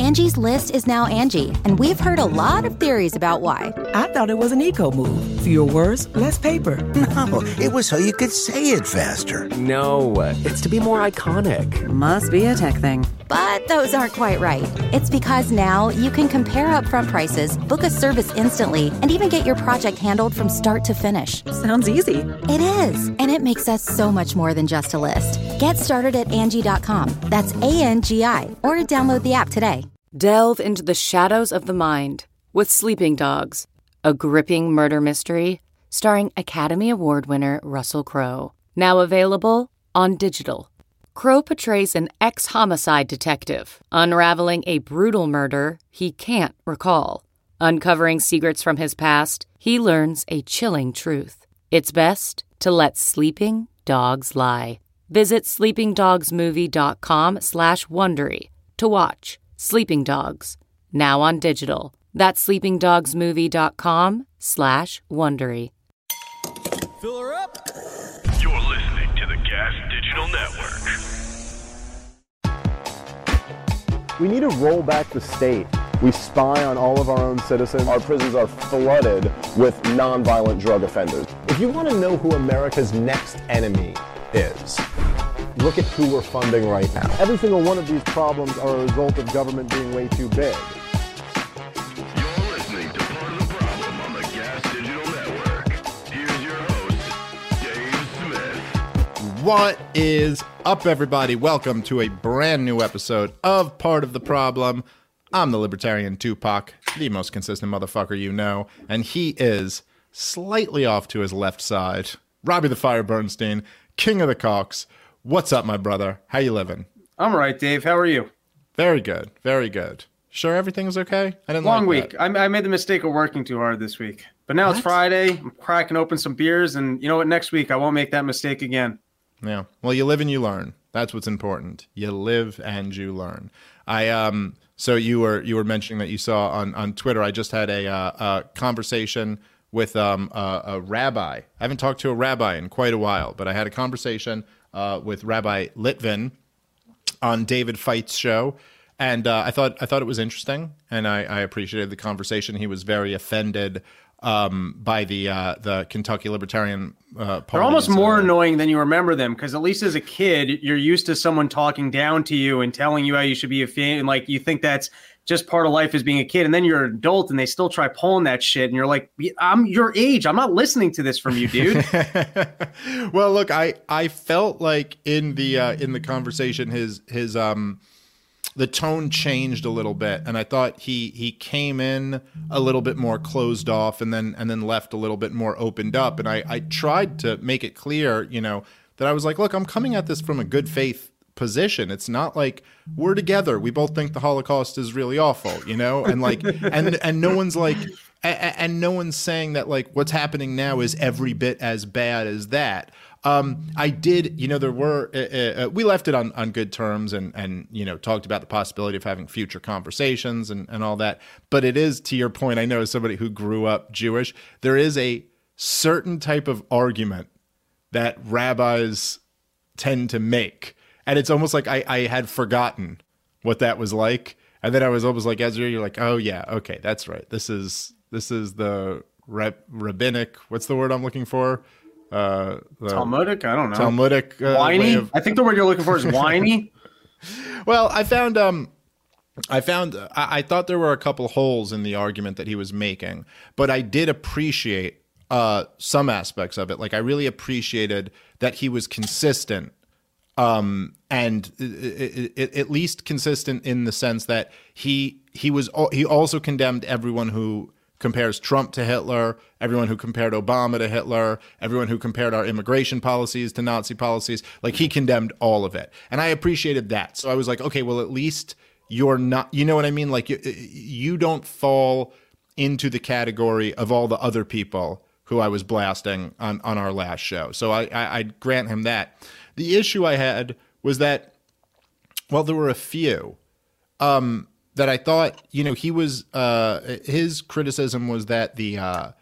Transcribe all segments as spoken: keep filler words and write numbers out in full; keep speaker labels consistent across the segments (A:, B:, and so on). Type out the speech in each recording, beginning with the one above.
A: Angie's List is now Angie, and we've heard a lot of theories about why.
B: I thought it was an eco move. Fewer words, less paper.
C: No, it was so you could say it faster.
D: No, it's to be more iconic.
B: Must be a tech thing.
A: But those aren't quite right. It's because now you can compare upfront prices, book a service instantly, and even get your project handled from start to finish.
B: Sounds easy.
A: It is, and it makes us so much more than just a list. Get started at Angie dot com. That's A N G I, or download the app today.
E: Delve into the shadows of the mind with Sleeping Dogs, a gripping murder mystery starring Academy Award winner Russell Crowe. Now available on digital. Crowe portrays an ex-homicide detective unraveling a brutal murder he can't recall. Uncovering secrets from his past, he learns a chilling truth. It's best to let sleeping dogs lie. Visit sleepingdogsmovie.com slash Wondery to watch Sleeping Dogs, now on digital. That's sleepingdogsmovie.com slash Wondery.
F: Fill her up.
G: You're listening to the Gas Digital Network.
H: We need to roll back the state. We spy on all of our own citizens. Our prisons are flooded with nonviolent drug offenders. If you want to know who America's next enemy is, look at who we're funding right now. Every single one of these problems are a result of government being way too big.
G: You're listening to Part of the Problem on the Gas Digital Network. Here's your host, Dave Smith.
I: What is up, everybody? Welcome to a brand new episode of Part of the Problem. I'm the Libertarian Tupac, the most consistent motherfucker you know, and he is slightly off to his left side. Robbie the Fire Bernstein, king of the cocks. What's up, my brother? How you living?
F: I'm all right, Dave. How are you?
I: Very good, very good. Sure everything's okay? I didn't
F: Long
I: like
F: week.
I: that.
F: I, I made the mistake of working too hard this week. But now
I: What?
F: it's Friday. I'm cracking open some beers, and you know what? Next week, I won't make that mistake again.
I: Yeah. Well, you live and you learn. That's what's important. You live and you learn. I um. So you were you were mentioning that you saw on, on Twitter. I just had a, uh, a conversation with um a, a rabbi. I haven't talked to a rabbi in quite a while, but I had a conversation uh, with Rabbi Litvin on David Feit's show, and uh, I thought I thought it was interesting, and I, I appreciated the conversation. He was very offended um, by the uh, the Kentucky Libertarian uh, Party.
F: They're almost
I: uh,
F: more annoying than you remember them, because at least as a kid, you're used to someone talking down to you and telling you how you should be a fan, and like you think that's just part of life as being a kid, and then you're an adult and they still try pulling that shit, and you're like, I'm your age. I'm not listening to this from you, dude.
I: Well, look, I, I felt like in the uh, in the conversation, his his um the tone changed a little bit, and I thought he he came in a little bit more closed off, and then and then left a little bit more opened up. And I, I tried to make it clear, you know, that I was like, look, I'm coming at this from a good faith position. It's not like we're together. We both think the Holocaust is really awful, you know, and like and and no one's like and, and no one's saying that like what's happening now is every bit as bad as that. Um, I did, you know, there were, uh, uh, we left it on, on good terms and, and, you know, talked about the possibility of having future conversations and, and all that. But it is, to your point, I know as somebody who grew up Jewish, there is a certain type of argument that rabbis tend to make. And it's almost like I, I had forgotten what that was like. And then I was almost like, Ezra, you're like, oh yeah, okay, that's right. This is, this is the rab- rabbinic, what's the word I'm looking for? Uh, the
F: Talmudic? I don't know.
I: Talmudic. Uh,
F: whiny?
I: Of...
F: I think the word you're looking for is whiny.
I: Well, I found, um, I found, I, I thought there were a couple holes in the argument that he was making, but I did appreciate uh, some aspects of it. Like I really appreciated that he was consistent. Um, and it, it, it, at least consistent in the sense that he he was he also condemned everyone who compares Trump to Hitler, everyone who compared Obama to Hitler, everyone who compared our immigration policies to Nazi policies. Like he condemned all of it, and I appreciated that. So I was like, okay, well at least you're not, you know what I mean? Like you you don't fall into the category of all the other people who I was blasting on on our last show. So I I, I grant him that. The issue I had was that, well, there were a few um, that I thought, you know, he was, uh, his criticism was that the uh,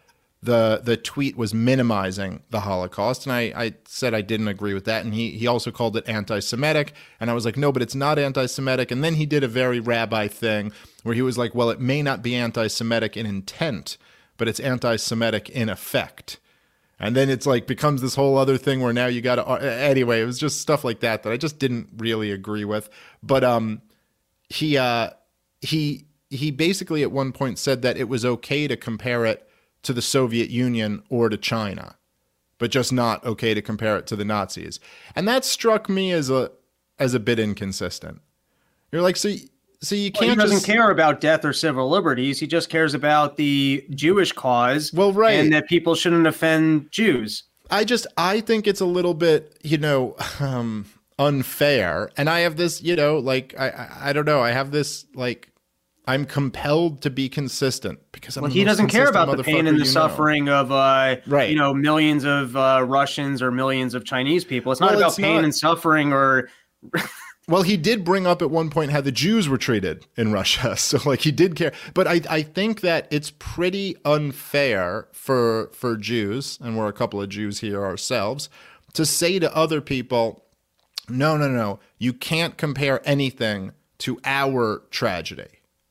I: the the tweet was minimizing the Holocaust, and I, I said I didn't agree with that, and he he also called it anti-Semitic, and I was like, no, but it's not anti-Semitic, and then he did a very rabbi thing where he was like, well, it may not be anti-Semitic in intent, but it's anti-Semitic in effect. And then it's like becomes this whole other thing where now you got to, anyway, it was just stuff like that that I just didn't really agree with. But um, he uh, he he basically at one point said that it was okay to compare it to the Soviet Union or to China, but just not okay to compare it to the Nazis. And that struck me as a as a bit inconsistent. You're like, so so you can't.
F: Well, he doesn't
I: just
F: care about death or civil liberties. He just cares about the Jewish cause.
I: Well, right,
F: and that people shouldn't offend Jews.
I: I just I think it's a little bit, you know, um, unfair. And I have this, you know, like I I, I don't know. I have this like. I'm compelled to be consistent because I'm
F: well,
I: the
F: he
I: most
F: doesn't care
I: consistent
F: about the pain and the
I: motherfucker you know.
F: suffering of, uh,
I: right.
F: you know, millions of uh, Russians or millions of Chinese people. It's not
I: Well,
F: about
I: it's
F: pain
I: not-
F: and suffering or.
I: Well, he did bring up at one point how the Jews were treated in Russia. So like he did care. But I, I think that it's pretty unfair for for Jews, and we're a couple of Jews here ourselves, to say to other people, no, no, no, you can't compare anything to our tragedy.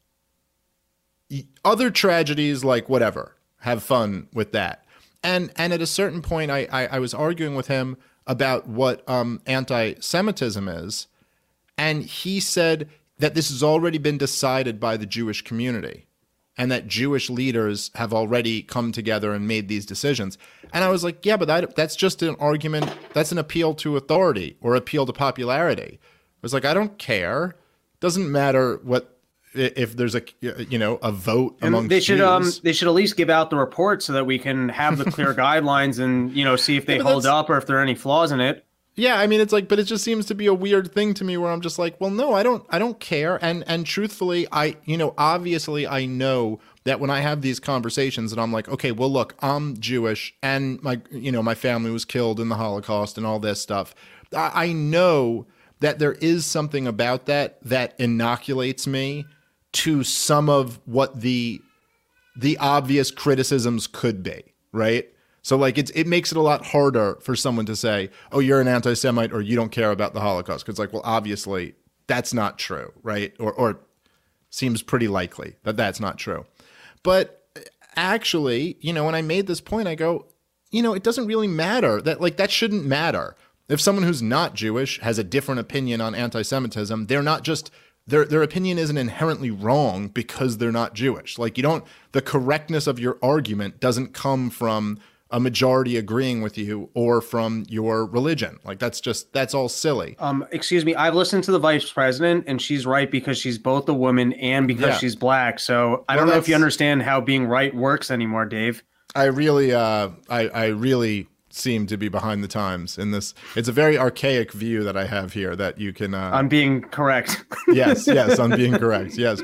I: Other tragedies, like whatever, have fun with that. And and at a certain point, I, I, I was arguing with him about what um, anti-Semitism is. And he said that this has already been decided by the Jewish community and that Jewish leaders have already come together and made these decisions. And I was like, yeah, but that, that's just an argument. That's an appeal to authority or appeal to popularity. I was like, I don't care. Doesn't matter what if there's a you know a vote
F: And
I: among
F: they should
I: Jews.
F: um they should at least give out the report so that we can have the clear guidelines and you know see if they
I: Yeah, but
F: hold
I: that's-
F: up or if there are any flaws in it.
I: Yeah, I mean it's like, but it just seems to be a weird thing to me where I'm just like, well, no, I don't, I don't care. And and truthfully, I, you know, obviously, I know that when I have these conversations, and I'm like, okay, well, look, I'm Jewish, and my, you know, my family was killed in the Holocaust and all this stuff. I, I know that there is something about that that inoculates me to some of what the the obvious criticisms could be, right? So like it's it makes it a lot harder for someone to say, "Oh, you're an anti-Semite," or "You don't care about the Holocaust," because like, well, obviously that's not true, right? Or or seems pretty likely that that's not true. But actually, you know, when I made this point, I go, you know, it doesn't really matter. That like that shouldn't matter. If someone who's not Jewish has a different opinion on anti-Semitism, they're not just their their opinion isn't inherently wrong because they're not Jewish. Like you don't the correctness of your argument doesn't come from a majority agreeing with you or from your religion. Like that's just that's all silly.
F: Um, excuse me, I've listened to the vice president, and she's right because she's both a woman and because
I: Yeah.
F: she's black. So I
I: Well,
F: don't know if you
I: that's-
F: understand how being right works anymore, Dave.
I: I really uh I I really seem to be behind the times in this. It's a very archaic view that I have here that you can uh
F: I'm being correct.
I: yes, yes, I'm being correct. Yes.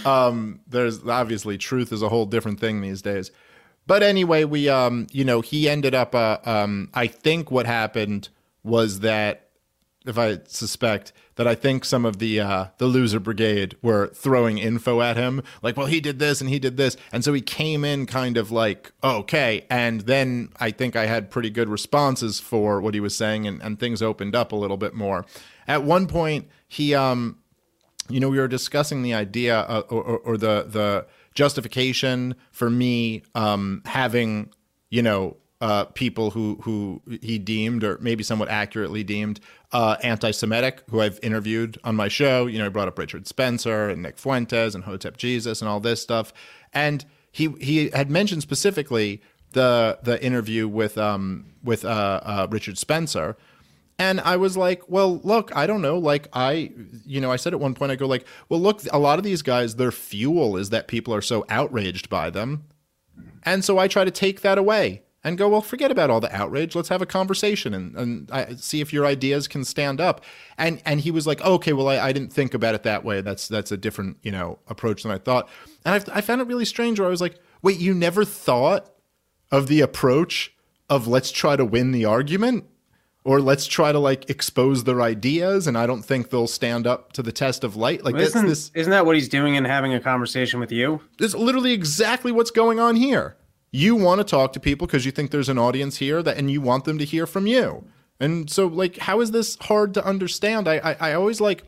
I: Um, there's obviously truth is a whole different thing these days. But anyway, we, um, you know, he ended up, uh, um, I think what happened was that, if I suspect, that I think some of the uh, the loser brigade were throwing info at him, like, well, he did this and he did this. And so he came in kind of like, oh, okay. And then I think I had pretty good responses for what he was saying, and, and things opened up a little bit more. At one point, he, um, you know, we were discussing the idea uh, or, or, or the the justification for me um, having, you know, uh, people who who he deemed, or maybe somewhat accurately deemed, uh, anti-Semitic, who I've interviewed on my show. You know, I brought up Richard Spencer and Nick Fuentes and Hotep Jesus and all this stuff. And he he had mentioned specifically the the interview with um with uh, uh, Richard Spencer. And I was like, well, look, I don't know. Like, I, you know, I said at one point, I go like, well, look, a lot of these guys, their fuel is that people are so outraged by them. And so I try to take that away and go, well, forget about all the outrage. Let's have a conversation and, and I, see if your ideas can stand up. And and he was like, oh, okay, well, I, I didn't think about it that way. That's that's a different, you know, approach than I thought. And I, I found it really strange where I was like, wait, you never thought of the approach of let's try to win the argument? Or let's try to like expose their ideas, and I don't think they'll stand up to the test of light. Like
F: isn't,
I: this,
F: isn't that what he's doing in having a conversation with you?
I: this is literally exactly what's going on here. You want to talk to people because you think there's an audience here that, and you want them to hear from you. And so, like, how is this hard to understand? I, I, I always like,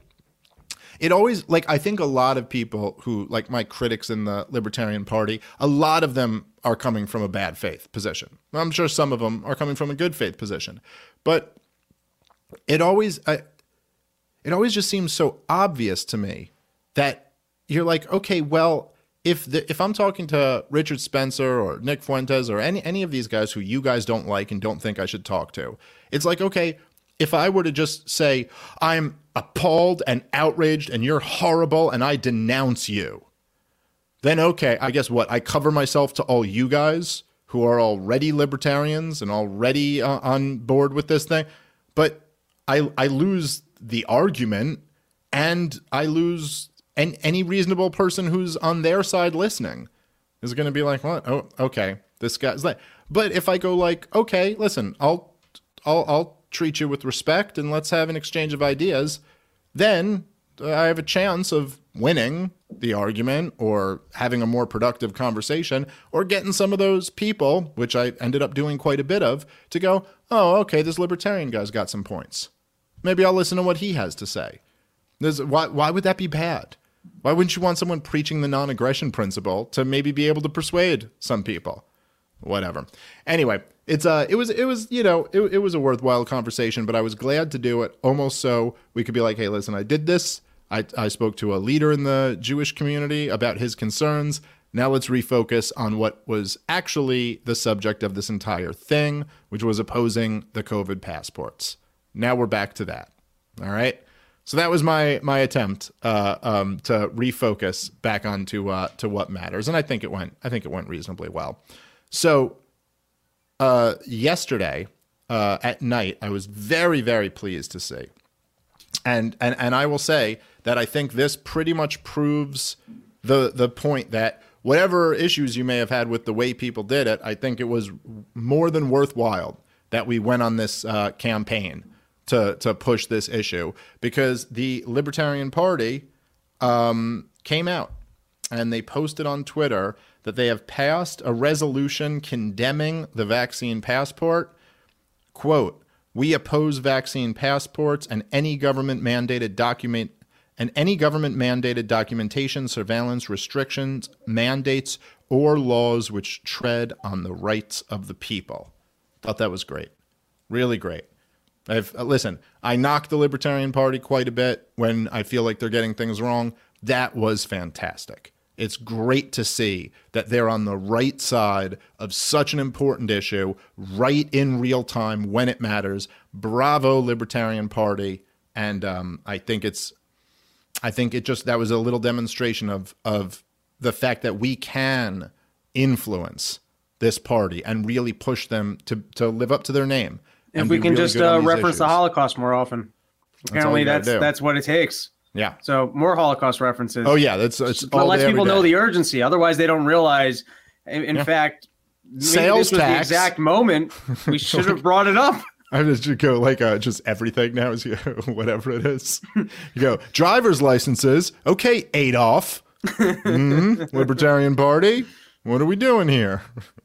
I: it always, like, I think a lot of people who, like my critics in the Libertarian Party, a lot of them are coming from a bad faith position. I'm sure some of them are coming from a good faith position. But it always, I, it always just seems so obvious to me that you're like, okay, well, if the, if I'm talking to Richard Spencer or Nick Fuentes or any, any of these guys who you guys don't like and don't think I should talk to, it's like, okay, if I were to just say, I'm appalled and outraged and you're horrible and I denounce you, then okay, I guess what? I cover myself to all you guys who are already libertarians and already uh, on board with this thing. But I I lose the argument and I lose and any reasonable person who's on their side listening is going to be like, what? Oh, okay, this guy's like. But if I go like, okay, listen, I'll, I'll, I'll treat you with respect and let's have an exchange of ideas, then I have a chance of winning the argument or having a more productive conversation or getting some of those people, which I ended up doing quite a bit of, to go, oh, okay, this libertarian guy's got some points. Maybe I'll listen to what he has to say. There's, why, why would that be bad? Why wouldn't you want someone preaching the non-aggression principle to maybe be able to persuade some people? Whatever. Anyway, it's uh, it was it was you know it, it was a worthwhile conversation, but I was glad to do it almost so we could be like, hey, listen, I did this. I I spoke to a leader in the Jewish community about his concerns. Now let's refocus on what was actually the subject of this entire thing, which was opposing the COVID passports. Now we're back to that. All right. So that was my my attempt uh, um, to refocus back onto uh, to what matters, and I think it went I think it went reasonably well. So uh, yesterday uh, at night, I was very very pleased to see, and and and I will say that I think this pretty much proves the the point that whatever issues you may have had with the way people did it, I think it was more than worthwhile that we went on this uh, campaign to to push this issue, because the Libertarian Party um, came out and they posted on Twitter that they have passed a resolution condemning the vaccine passport. Quote, we oppose vaccine passports and any government mandated document and any government mandated documentation, surveillance, restrictions, mandates, or laws which tread on the rights of the people. Thought that was great. Really great. I've, uh, listen, I knock the Libertarian Party quite a bit when I feel like they're getting things wrong. That was fantastic. It's great to see that they're on the right side of such an important issue, right in real time when it matters. Bravo, Libertarian Party. And um, I think it's, I think it just, that was a little demonstration of of the fact that we can influence this party and really push them to to live up to their name.
F: If we can really just uh, reference issues. the Holocaust more often. Apparently that's that's, that's what it takes.
I: Yeah.
F: So more Holocaust references.
I: Oh yeah, that's it's
F: all lets people know the urgency. Otherwise they don't realize. In, in yeah. fact,
I: sales
F: this was
I: tax.
F: the exact moment we should have brought it up.
I: I just go like uh, just everything now is whatever it is. You go driver's licenses. Okay, Adolf. Mm-hmm. Libertarian Party. What are we doing here?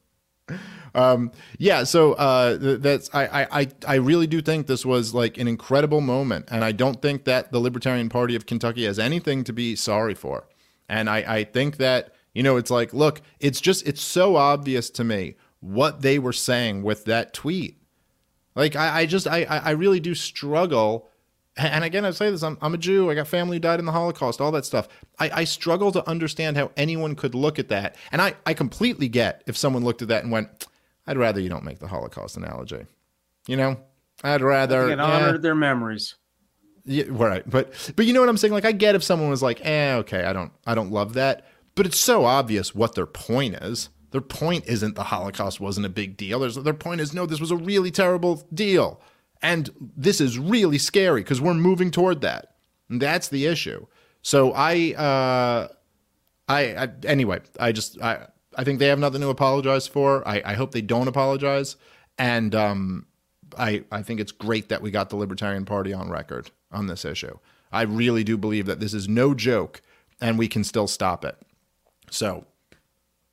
I: Um, yeah, so uh, that's I, I I really do think this was like an incredible moment, and I don't think that the Libertarian Party of Kentucky has anything to be sorry for. And I, I think that, you know, it's like, look, it's just it's so obvious to me what they were saying with that tweet. Like I, I just I I really do struggle. And again, I say this, I'm, I'm a Jew. I got family who died in the Holocaust, all that stuff. I, I struggle to understand how anyone could look at that. And I, I completely get if someone looked at that and went, I'd rather you don't make the Holocaust analogy. You know, I'd rather
F: get honored their memories.
I: Yeah, right. But but you know what I'm saying? Like, I get if someone was like, eh, okay, I don't I don't love that. But it's so obvious what their point is. Their point isn't the Holocaust wasn't a big deal. There's, their point is, no, this was a really terrible deal. And this is really scary because we're moving toward that. And that's the issue. So I, uh, I, I anyway, I just, I, I think they have nothing to apologize for. I, I hope they don't apologize. And um, I, I think it's great that we got the Libertarian Party on record on this issue. I really do believe that this is no joke and we can still stop it. So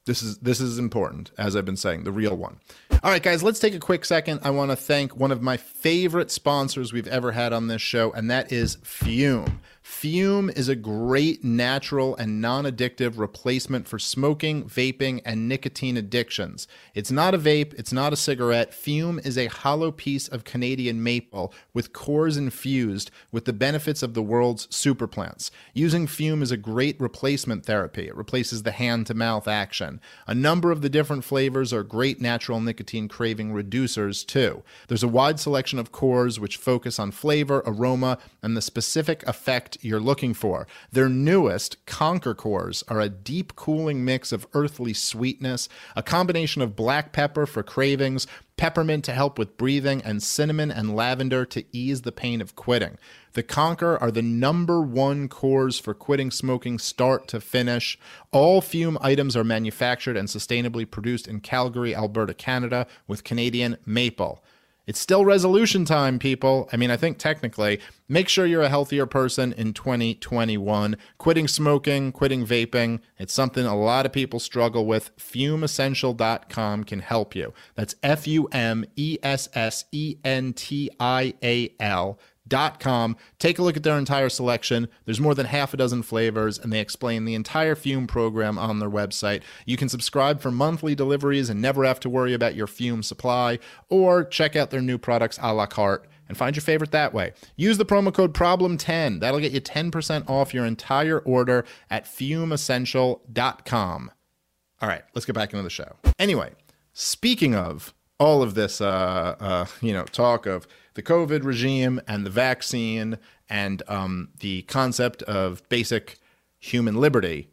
I: This is this is important, as I've been saying, the real one. All right, guys, let's take a quick second. I want to thank one of my favorite sponsors we've ever had on this show, and that is Fume. Fume is a great natural and non-addictive replacement for smoking, vaping, and nicotine addictions. It's not a vape. It's not a cigarette. Fume is a hollow piece of Canadian maple with cores infused with the benefits of the world's superplants. Using Fume is a great replacement therapy. It replaces the hand-to-mouth action. A number of the different flavors are great natural nicotine craving reducers, too. There's a wide selection of cores which focus on flavor, aroma, and the specific effect you're looking for. Their newest, Conquer cores, are a deep cooling mix of earthly sweetness, a combination of black pepper for cravings, peppermint to help with breathing, and cinnamon and lavender to ease the pain of quitting. The Conquer are the number one cores for quitting smoking start to finish. All Fume items are manufactured and sustainably produced in Calgary, Alberta, Canada, with Canadian maple. It's still resolution time, people. I mean, I think technically, make sure you're a healthier person in twenty twenty-one. Quitting smoking, quitting vaping, it's something a lot of people struggle with. fume essential dot com can help you. That's F U M E S S E N T I A L dot com. Take a look at their entire selection. There's more than half a dozen flavors, and they explain the entire Fume program on their website. You can subscribe for monthly deliveries and never have to worry about your Fume supply, or check out their new products a la carte and find your favorite that way. Use the promo code problem ten. That'll get you ten percent off your entire order at fume essential dot com. All right, let's get back into the show. Anyway, speaking of all of this, uh, uh, you know, talk of the COVID regime and the vaccine and um, the concept of basic human liberty,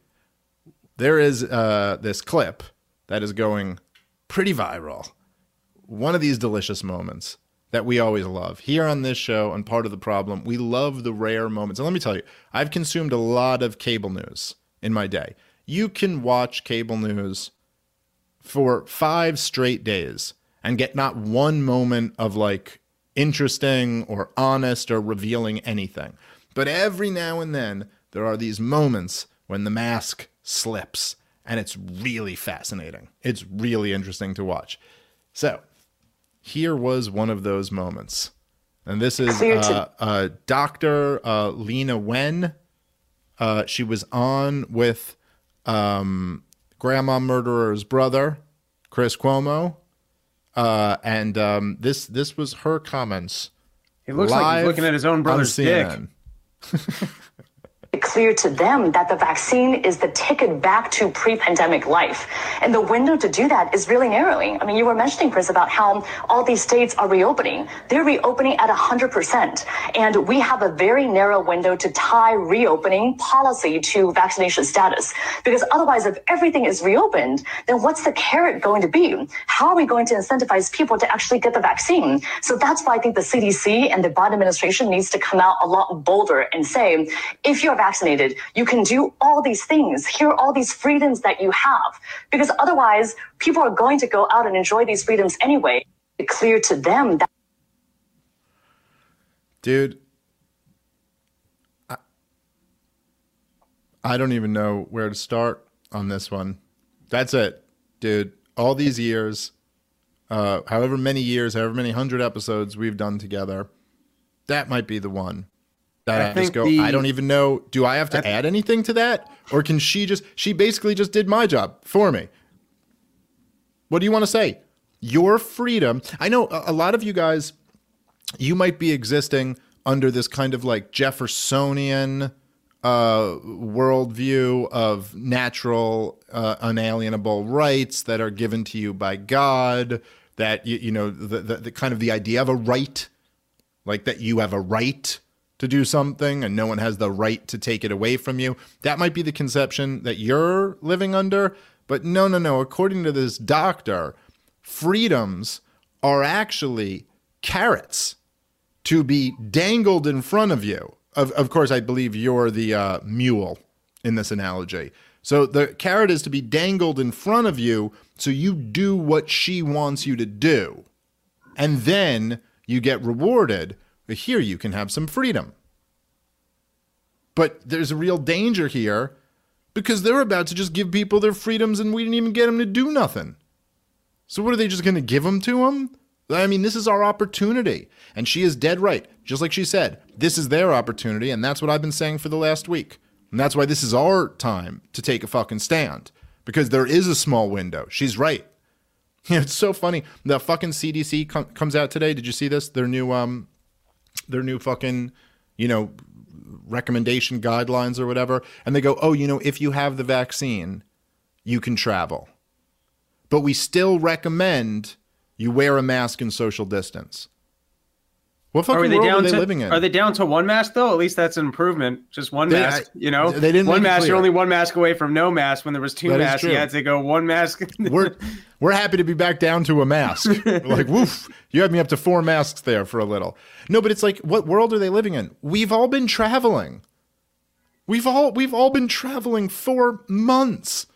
I: there is uh, this clip that is going pretty viral. One of these delicious moments that we always love. Here on this show, and part of the problem, we love the rare moments. And let me tell you, I've consumed a lot of cable news in my day. You can watch cable news for five straight days and get not one moment of like interesting or honest or revealing anything. But every now and then, there are these moments when the mask slips, and it's really fascinating. It's really interesting to watch. So, here was one of those moments. And this is uh, uh, Doctor Uh, Leana Wen. Uh, she was on with um, Grandma Murderer's brother, Chris Cuomo. Uh, and um, this this was her comments.
F: It looks like he's looking at his own brother's dick.
J: Clear to them that the vaccine is the ticket back to pre-pandemic life. And the window to do that is really narrowing. I mean, you were mentioning, Chris, about how all these states are reopening. They're reopening at one hundred percent. And we have a very narrow window to tie reopening policy to vaccination status. Because otherwise, if everything is reopened, then what's the carrot going to be? How are we going to incentivize people to actually get the vaccine? So that's why I think the C D C and the Biden administration needs to come out a lot bolder and say, if you're vaccinated, you can do all these things. Here are all these freedoms that you have. Because otherwise, people are going to go out and enjoy these freedoms anyway. It's clear to them that.
I: Dude, I, I don't even know where to start on this one. That's it, dude. All these years, uh, however many years, however many hundred episodes we've done together, that might be the one. That I, I just go, the, I don't even know. Do I have to I, add anything to that? Or can she just, she basically just did my job for me. What do you want to say? Your freedom. I know a, a lot of you guys, you might be existing under this kind of like Jeffersonian uh, worldview of natural, uh, unalienable rights that are given to you by God, that, you, you know, the, the, the kind of the idea of a right, like that you have a right to do something and no one has the right to take it away from you. That might be the conception that you're living under. But no, no, no. According to this doctor, freedoms are actually carrots to be dangled in front of you. Of, of course, I believe you're the uh, mule in this analogy. So the carrot is to be dangled in front of you so you do what she wants you to do. And then you get rewarded. But here you can have some freedom. But there's a real danger here because they're about to just give people their freedoms and we didn't even get them to do nothing. So what are they just going to give them to them? I mean, this is our opportunity. And she is dead right. Just like she said, this is their opportunity. And that's what I've been saying for the last week. And that's why this is our time to take a fucking stand. Because there is a small window. She's right. It's so funny. The fucking C D C com- comes out today. Did you see this? Their new, um, their new fucking, you know, recommendation guidelines or whatever. And they go, oh, you know, if you have the vaccine, you can travel. But we still recommend you wear a mask and social distance. What fucking
F: are
I: world
F: down
I: are they
F: to,
I: living in?
F: Are they down to one mask, though? At least that's an improvement. Just one
I: They-
F: mask,
I: I-
F: you know?
I: they didn't
F: one
I: make it
F: mask.
I: clear.
F: You're only one mask away from no mask. When there was two
I: That is
F: masks, you
I: true.
F: had to go one mask.
I: we're we're happy to be back down to a mask. We're like, woof, you had me up to four masks there for a little. No, but it's like, what world are they living in? We've all been traveling. We've all we've all been traveling for months.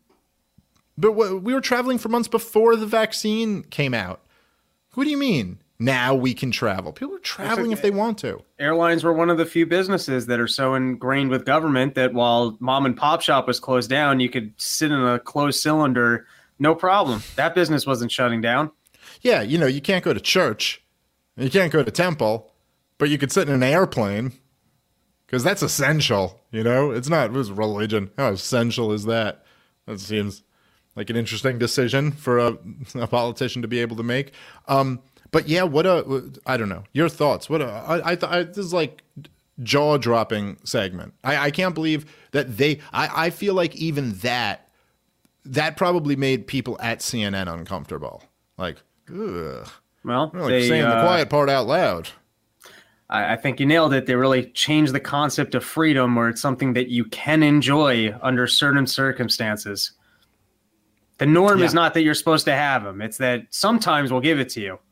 I: But w- we were traveling for months before the vaccine came out. What do you mean? Now we can travel. People are traveling if they want to.
F: Airlines were one of the few businesses that are so ingrained with government that while mom and pop shop was closed down, you could sit in a closed cylinder, no problem. That business wasn't shutting down.
I: Yeah, you know, you can't go to church. You can't go to temple, but you could sit in an airplane because that's essential, you know? It's not, it was religion. How essential is that? That seems like an interesting decision for a, a politician to be able to make. Um, but yeah, what a, I don't know. Your thoughts. What a, I, I, I this is like jaw-dropping segment. I, I can't believe that they, I, I feel like even that, that probably made people at C N N uncomfortable. Like, ugh.
F: Well,
I: They're like
F: they,
I: saying the
F: uh,
I: quiet part out loud.
F: I I think you nailed it. They really changed the concept of freedom where it's something that you can enjoy under certain circumstances. The norm
I: Yeah.
F: is not that you're supposed to have them. It's that sometimes we'll give it to you.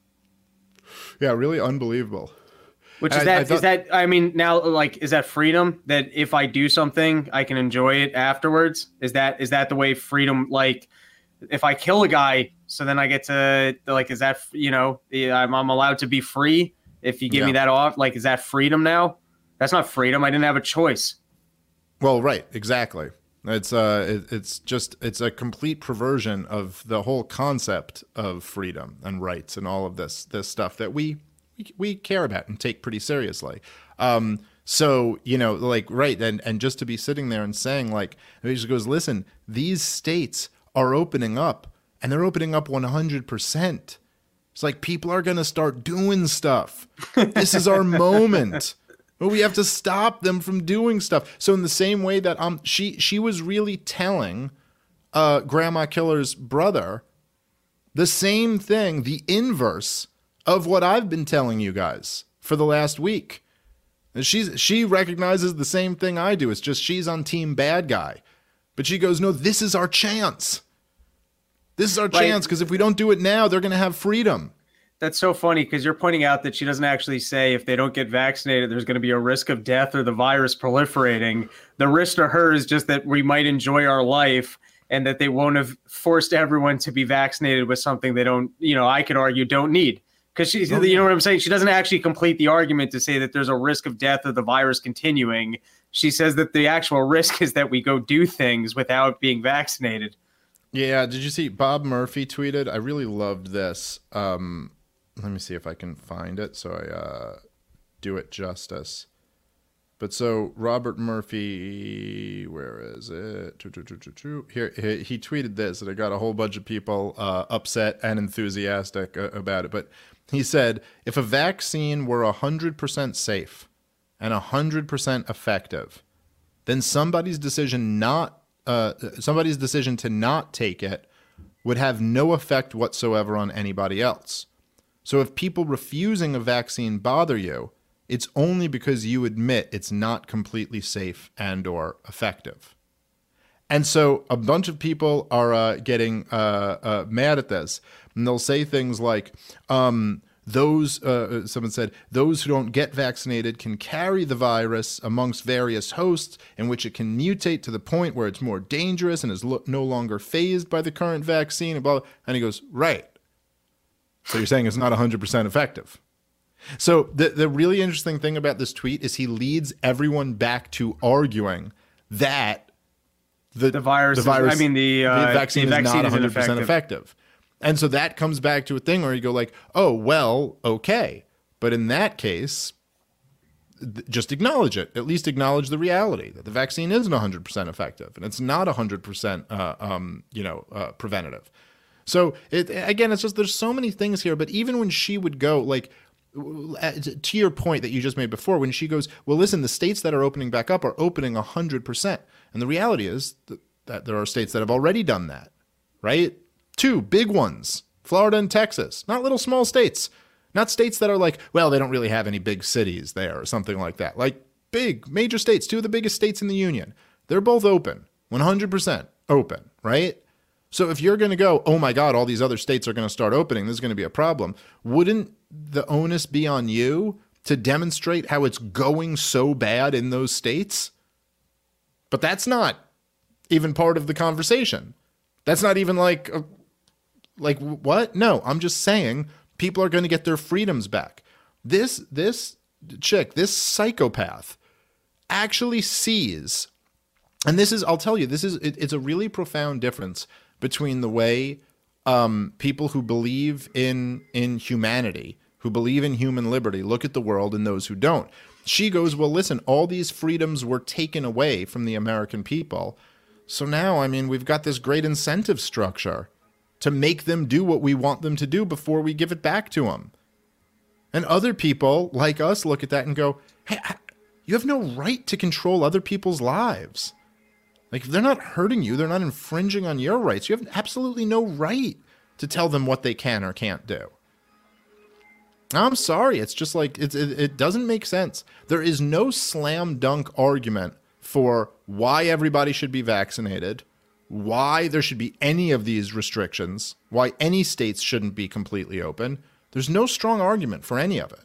I: Yeah, really unbelievable.
F: Which is
I: I-
F: that,
I: I
F: is
I: thought-
F: that, I mean, now, like, is that freedom that if I do something, I can enjoy it afterwards? Is that, is that the way freedom, like, if I kill a guy, so then I get to, like, is that, you know, I'm, I'm allowed to be free if you give me
I: Yeah.
F: that off? Like, is that freedom now? That's not freedom. I didn't have a choice.
I: Well, right, exactly. It's uh, it, it's just it's a complete perversion of the whole concept of freedom and rights and all of this this stuff that we we, we care about and take pretty seriously. Um, so you know, like right, and and just to be sitting there and saying like, he just goes, listen, these states are opening up and they're opening up one hundred percent. It's like people are gonna start doing stuff. This is our moment. But we have to stop them from doing stuff. So in the same way that um she she was really telling uh Grandma Killer's brother the same thing, the inverse of what I've been telling you guys for the last week. And she's she recognizes the same thing I do. It's just she's on team bad guy. But she goes, "No, this is our chance. This is our
F: Like-
I: chance because if we don't do it now, they're going to have freedom."
F: That's so funny because you're pointing out that she doesn't actually say if they don't get vaccinated, there's going to be a risk of death or the virus proliferating. The risk to her is just that we might enjoy our life and that they won't have forced everyone to be vaccinated with something they don't, you know, I could argue don't need. Because she's,
I: Oh,
F: you
I: yeah.
F: know what I'm saying? She doesn't actually complete the argument to say that there's a risk of death of the virus continuing. She says that the actual risk is that we go do things without being vaccinated.
I: Yeah, did you see Bob Murphy tweeted? I really loved this. Um, let me see if I can find it so I uh, do it justice. But so Robert Murphy, where is it? Choo, choo, choo, choo, choo. Here, he, he tweeted this, and I got a whole bunch of people uh, upset and enthusiastic uh, about it. But he said, if a vaccine were one hundred percent safe and one hundred percent effective, then somebody's decision not uh, somebody's decision to not take it would have no effect whatsoever on anybody else. So if people refusing a vaccine bother you, it's only because you admit it's not completely safe and or effective. And so a bunch of people are uh, getting uh, uh, mad at this. And they'll say things like, um, those, uh, someone said, those who don't get vaccinated can carry the virus amongst various hosts in which it can mutate to the point where it's more dangerous and is lo- no longer phased by the current vaccine. And, blah, blah. And he goes, right. So you're saying it's not one hundred percent effective. So the the really interesting thing about this tweet is he leads everyone back to arguing that the,
F: the virus,
I: the virus,
F: is, I mean, the, uh,
I: the vaccine,
F: the vaccine
I: is not
F: is
I: one hundred percent
F: ineffective.
I: effective. And so that comes back to a thing where you go like, oh, well, okay. But in that case, th- just acknowledge it. At least acknowledge the reality that the vaccine isn't one hundred percent effective and it's not one hundred percent, uh, um, you know, uh, preventative. So it, again, it's just, there's so many things here. But even when she would go like, to your point that you just made before, when she goes, well, listen, the states that are opening back up are opening one hundred percent. And the reality is that, that there are states that have already done that, right? Two big ones, Florida and Texas, not little small states, not states that are like, well, they don't really have any big cities there or something like that. Like big major states, two of the biggest states in the union. They're both open, one hundred percent open, right? So if you're going to go, oh my God, all these other states are going to start opening, this is going to be a problem. Wouldn't the onus be on you to demonstrate how it's going so bad in those states? But that's not even part of the conversation. That's not even like, a, like what? No, I'm just saying people are going to get their freedoms back. This, this chick, this psychopath actually sees, and this is, I'll tell you, this is, it, it's a really profound difference between the way um, people who believe in in humanity, who believe in human liberty, look at the world and those who don't. She goes, well, listen, all these freedoms were taken away from the American people. So now, I mean, we've got this great incentive structure to make them do what we want them to do before we give it back to them. And other people like us look at that and go, hey, you have no right to control other people's lives. Like, if they're not hurting you, they're not infringing on your rights. You have absolutely no right to tell them what they can or can't do. I'm sorry. It's just like, it's, it, it doesn't make sense. There is no slam dunk argument for why everybody should be vaccinated, why there should be any of these restrictions, why any states shouldn't be completely open. There's no strong argument for any of it.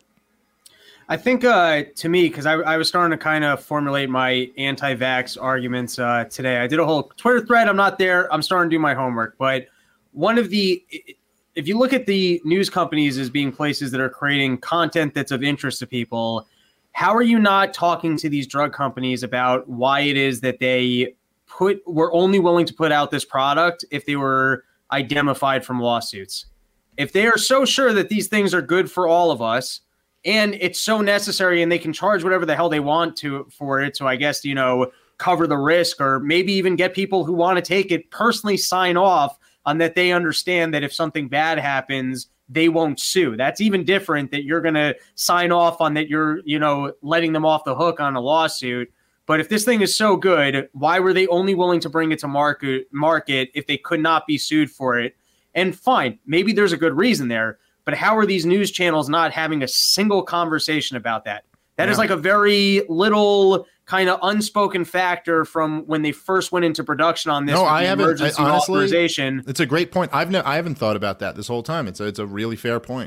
F: I think uh, to me, because I, I was starting to kind of formulate my anti-vax arguments uh, today. I did a whole Twitter thread. I'm not there. I'm starting to do my homework. But one of the, if you look at the news companies as being places that are creating content that's of interest to people, how are you not talking to these drug companies about why it is that they put were only willing to put out this product if they were identified from lawsuits? If they are so sure that these things are good for all of us, and it's so necessary and they can charge whatever the hell they want to for it. So I guess, you know, cover the risk or maybe even get people who want to take it personally sign off on that they understand that if something bad happens, they won't sue. That's even different that you're going to sign off on that you're, you know, letting them off the hook on a lawsuit. But if this thing is so good, why were they only willing to bring it to market, market if they could not be sued for it? And fine, maybe there's a good reason there. But how are these news channels not having a single conversation about that? That yeah. is like a very little kind of unspoken factor from when they first went into production on this.
I: No, I haven't.
F: Emergency
I: I, honestly,
F: authorization.
I: It's a great point. I've no, I haven't thought about that this whole time. It's a, it's a really fair point.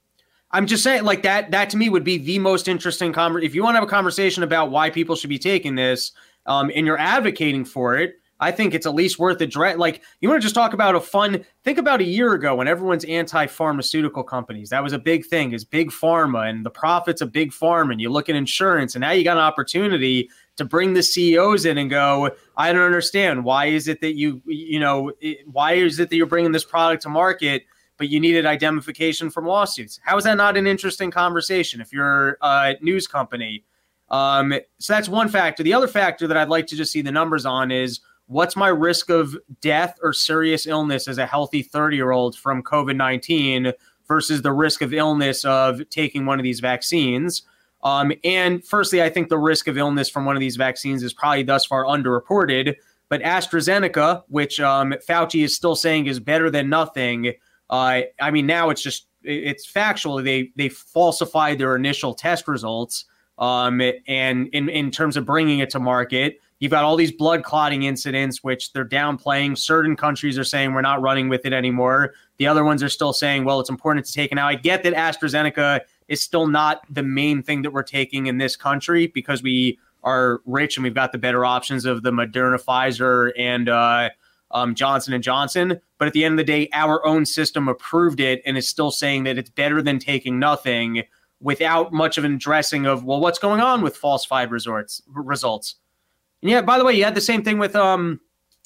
F: I'm just saying, like that. That to me would be the most interesting conversation. If you want to have a conversation about why people should be taking this, um, and you're advocating for it, I think it's at least worth address. Like, you want to just talk about a fun, think about a year ago when everyone's anti-pharmaceutical companies. That was a big thing, is big pharma and the profits of big pharma. And you look at insurance and now you got an opportunity to bring the C E Os in and go, I don't understand. Why is it that you, you know, why is it that you're bringing this product to market, but you needed identification from lawsuits? How is that not an interesting conversation if you're a news company? Um, so that's one factor. The other factor that I'd like to just see the numbers on is, what's my risk of death or serious illness as a healthy thirty-year-old from COVID nineteen versus the risk of illness of taking one of these vaccines? Um, and firstly, I think the risk of illness from one of these vaccines is probably thus far underreported. But AstraZeneca, which um, Fauci is still saying is better than nothing, uh, I mean, now it's just it's factual. They they falsified their initial test results. Um, and in, in terms of bringing it to market, you've got all these blood clotting incidents, which they're downplaying. Certain countries are saying we're not running with it anymore. The other ones are still saying, well, it's important to take it now. I get that AstraZeneca is still not the main thing that we're taking in this country because we are rich and we've got the better options of the Moderna, Pfizer, and uh, um, Johnson and Johnson. But at the end of the day, our own system approved it and is still saying that it's better than taking nothing without much of an addressing of, well, what's going on with falsified resorts, results. And yeah, by the way, you had the same thing with um,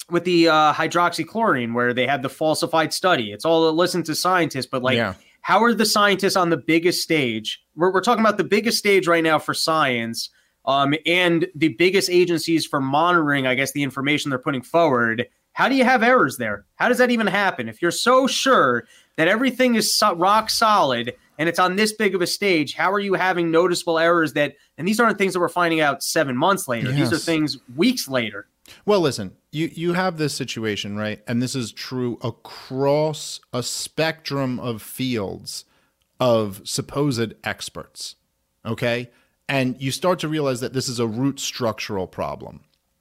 F: with the uh, hydroxychloroquine, where they had the falsified study. It's all listen to scientists, but like,
I: Yeah.
F: how are the scientists on the biggest stage? We're, we're talking about the biggest stage right now for science, um, and the biggest agencies for monitoring, I guess, the information they're putting forward. How do you have errors there? How does that even happen? If you're so sure that everything is so- rock solid and it's on this big of a stage, how are you having noticeable errors that, and these aren't things that we're finding out seven months later.
I: Yes.
F: These are things weeks later.
I: Well, listen, you, you have this situation, right? And this is true across a spectrum of fields of supposed experts, okay? And you start to realize that this is a root structural problem.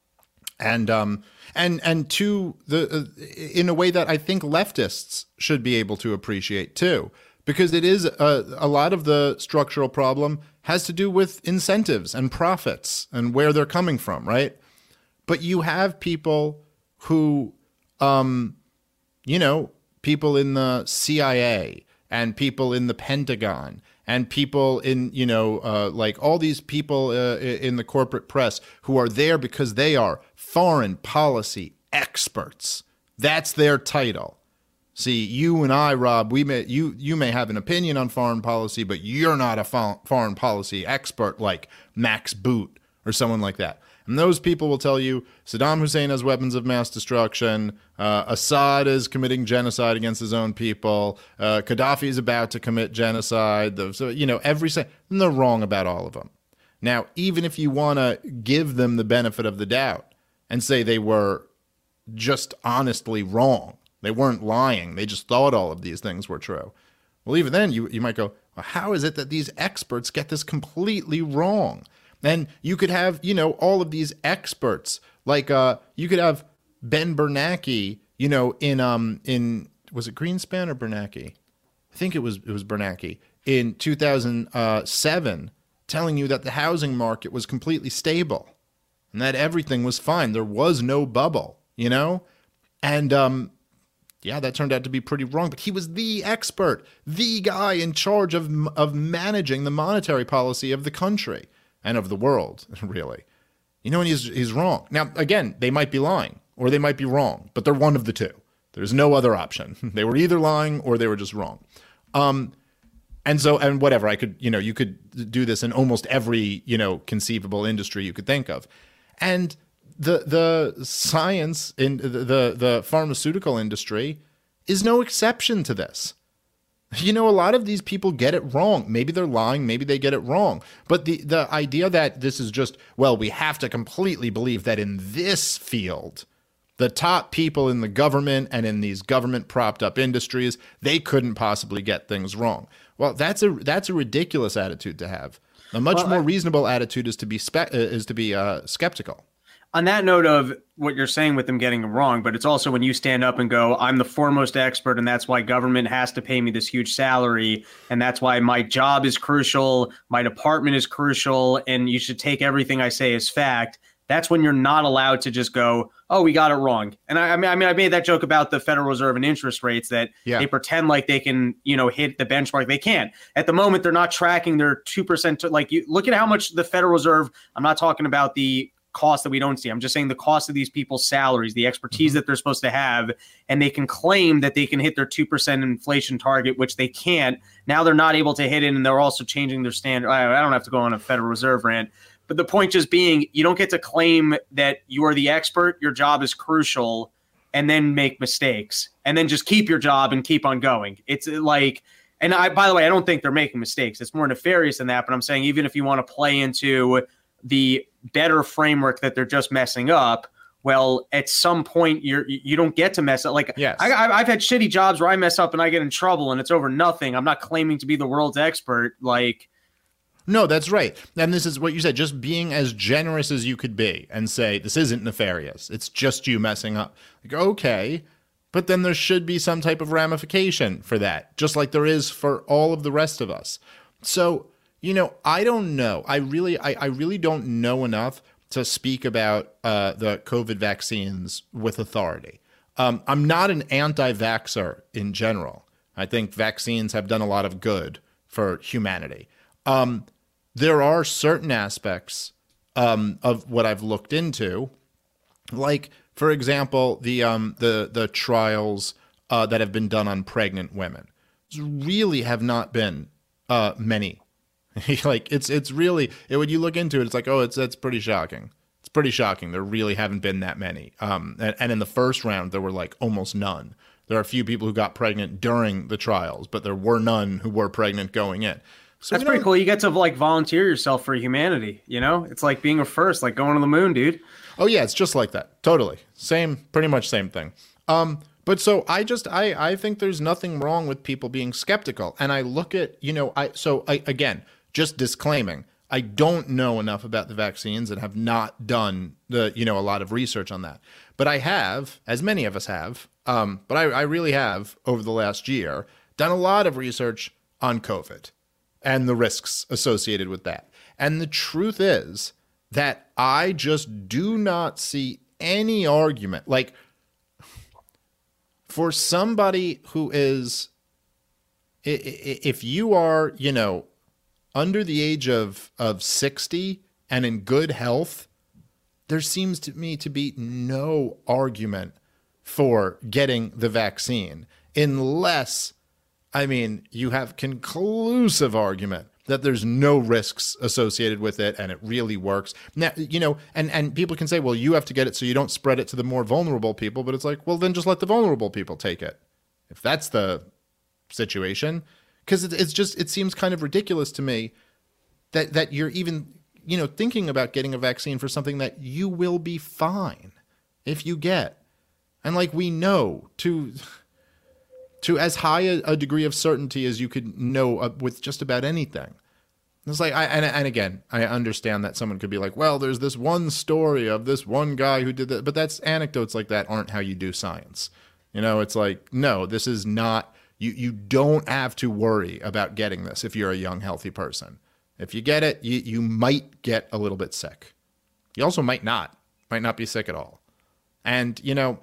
I: And um and and to the uh, in a way that I think leftists should be able to appreciate too, because it is a, a lot of the structural problem has to do with incentives and profits and where they're coming from, right? But you have people who, um, you know, people in the C I A and people in the Pentagon and people in, you know, uh, like all these people uh, in the corporate press who are there because they are foreign policy experts. That's their title. See, you and I, Rob, we may you you may have an opinion on foreign policy, but you're not a fo- foreign policy expert like Max Boot or someone like that. And those people will tell you Saddam Hussein has weapons of mass destruction, uh, Assad is committing genocide against his own people, uh, Gaddafi is about to commit genocide. The, so, you know, every se- and they're wrong about all of them. Now, even if you want to give them the benefit of the doubt and say they were just honestly wrong, they weren't lying, they just thought all of these things were true. Well, even then, you, you might go, well, how is it that these experts get this completely wrong? And you could have, you know, all of these experts, like uh, you could have Ben Bernanke, you know, in um in was it Greenspan or Bernanke? I think it was it was Bernanke in two thousand seven, telling you that the housing market was completely stable and that everything was fine. There was no bubble, you know, and um, yeah, that turned out to be pretty wrong. But he was the expert, the guy in charge of of managing the monetary policy of the country. And of the world, really. You know, and he's he's wrong. Now, again, they might be lying or they might be wrong, but they're one of the two. There's no other option. They were either lying or they were just wrong. Um, and so, and whatever, I could, you know, you could do this in almost every, you know, conceivable industry you could think of. And the the science in the the, the pharmaceutical industry is no exception to this. You know, a lot of these people get it wrong. Maybe they're lying. Maybe they get it wrong. But the, the idea that this is just, well, we have to completely believe that in this field, the top people in the government and in these government propped up industries, they couldn't possibly get things wrong. Well, that's a that's a ridiculous attitude to have. A much
F: Well,
I: more
F: I-
I: reasonable attitude is to be spe- uh, is to be uh, skeptical.
F: On that note of what you're saying with them getting it wrong, but it's also when you stand up and go, I'm the foremost expert, and that's why government has to pay me this huge salary, and that's why my job is crucial, my department is crucial, and you should take everything I say as fact. That's when you're not allowed to just go, oh, we got it wrong. And I, I mean, I mean, I made that joke about the Federal Reserve and interest rates that
I: Yeah.
F: they pretend like they can, you know, hit the benchmark. They can't. At the moment, they're not tracking their two percent. To, like, you look at how much the Federal Reserve. I'm not talking about the cost that we don't see. I'm just saying the cost of these people's salaries, the expertise mm-hmm. that they're supposed to have, and they can claim that they can hit their two percent inflation target, which they can't. Now they're not able to hit it, and they're also changing their standard. I, I don't have to go on a Federal Reserve rant, but the point just being, you don't get to claim that you are the expert, your job is crucial, and then make mistakes, and then just keep your job and keep on going. It's like, and I, by the way, I don't think they're making mistakes. It's more nefarious than that, but I'm saying even if you want to play into the better framework that they're just messing up, well, at some point you're you don't get to mess up. Like,
I: yes.
F: I, I've had shitty jobs where I mess up and I get in trouble and it's over nothing. I'm not claiming to be the world's expert. Like,
I: no, that's right. And this is what you said, just being as generous as you could be and say, this isn't nefarious. It's just you messing up. Like, okay, but then there should be some type of ramification for that, just like there is for all of the rest of us. So, you know, I don't know. I really, I, I really don't know enough to speak about uh, the COVID vaccines with authority. Um, I'm not an anti-vaxxer in general. I think vaccines have done a lot of good for humanity. Um, there are certain aspects um, of what I've looked into, like, For example, the um the the trials uh, that have been done on pregnant women really have not been uh, many. Like it's it's really it, when you look into it, it's like, oh, it's that's pretty shocking. It's pretty shocking. There really haven't been that many. Um, and, and in the first round, there were like almost none. There are a few people who got pregnant during the trials, but there were none who were pregnant going in. So
F: that's pretty cool. You get to like volunteer yourself for humanity. You know, it's like being a first, like going to the moon, dude.
I: Oh yeah, it's just like that. Totally same, pretty much same thing. Um, but so I just I I think there's nothing wrong with people being skeptical, and I look at you know I so I again just disclaiming. I don't know enough about the vaccines and have not done the, you know, a lot of research on that. But I have, as many of us have, um, but I, I really have over the last year done a lot of research on COVID and the risks associated with that. And the truth is that I just do not see any argument. Like, for somebody who is, if you are, you know, under the age of, of sixty and in good health, there seems to me to be no argument for getting the vaccine unless, I mean, you have conclusive argument that there's no risks associated with it and it really works. Now, you know, and, and people can say, well, you have to get it so you don't spread it to the more vulnerable people, but it's like, well, then just let the vulnerable people take it. If that's the situation. Because it's just, it seems kind of ridiculous to me that, that you're even, you know, thinking about getting a vaccine for something that you will be fine if you get. And like we know to, to as high a, a degree of certainty as you could know uh, with just about anything. It's like, I, and, and again, I understand that someone could be like, well, there's this one story of this one guy who did that. But that's anecdotes like that aren't how you do science. You know, it's like, no, this is not. You you don't have to worry about getting this if you're a young, healthy person. If you get it, you, you might get a little bit sick. You also might not, might not be sick at all. And, you know,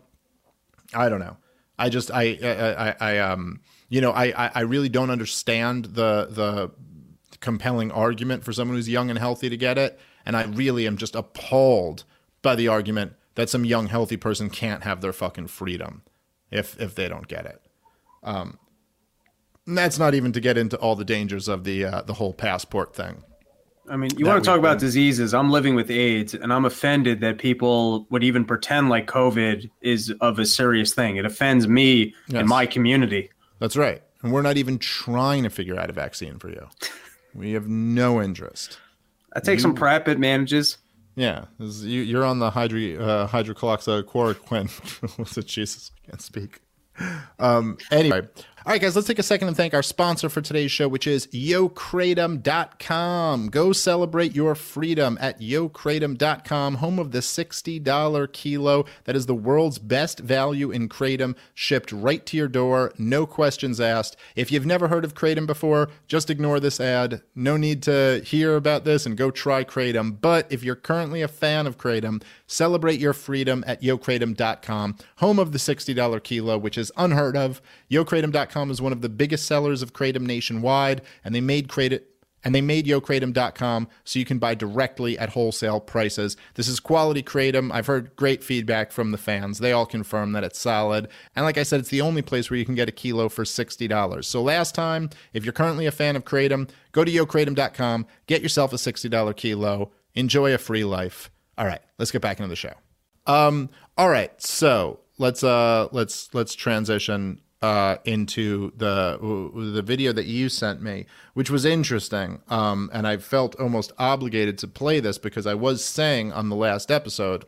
I: I don't know. I just, I, I, I, I um, you know, I, I really don't understand the, the compelling argument for someone who's young and healthy to get it. And I really am just appalled by the argument that some young, healthy person can't have their fucking freedom if, if they don't get it. Um, And that's not even to get into all the dangers of the uh, the whole passport thing.
F: I mean, you want to talk about
I: been...
F: diseases. I'm living with AIDS, and I'm offended that people would even pretend like COVID is of a serious thing. It offends me
I: yes.
F: and my community.
I: That's right. And we're not even trying to figure out a vaccine for you. We have no interest.
F: I take you... some PrEP, it manages.
I: Yeah. You, you're on the hydro, uh, hydroxychloroquine. Jesus, I can't speak. Um, anyway, all right, guys, let's take a second and thank our sponsor for today's show, which is yo kratom dot com. Go celebrate your freedom at yo kratom dot com, home of the sixty dollars kilo. That is the world's best value in kratom, shipped right to your door, no questions asked. If you've never heard of kratom before, just ignore this ad. No need to hear about this and go try kratom. But if you're currently a fan of kratom, celebrate your freedom at yo kratom dot com, home of the sixty dollars kilo, which is unheard of. yo kratom dot com is one of the biggest sellers of kratom nationwide, and they made kratom and they made yo kratom dot com so you can buy directly at wholesale prices. This is quality kratom. I've heard great feedback from the fans. They all confirm that it's solid. And like I said, it's the only place where you can get a kilo for sixty dollars. So last time, if you're currently a fan of kratom, go to yo kratom dot com, get yourself a sixty dollars kilo, enjoy a free life. All right, let's get back into the show. Um, all right, so let's uh let's let's transition uh into the the video that you sent me, which was interesting. Um, and I felt almost obligated to play this because I was saying on the last episode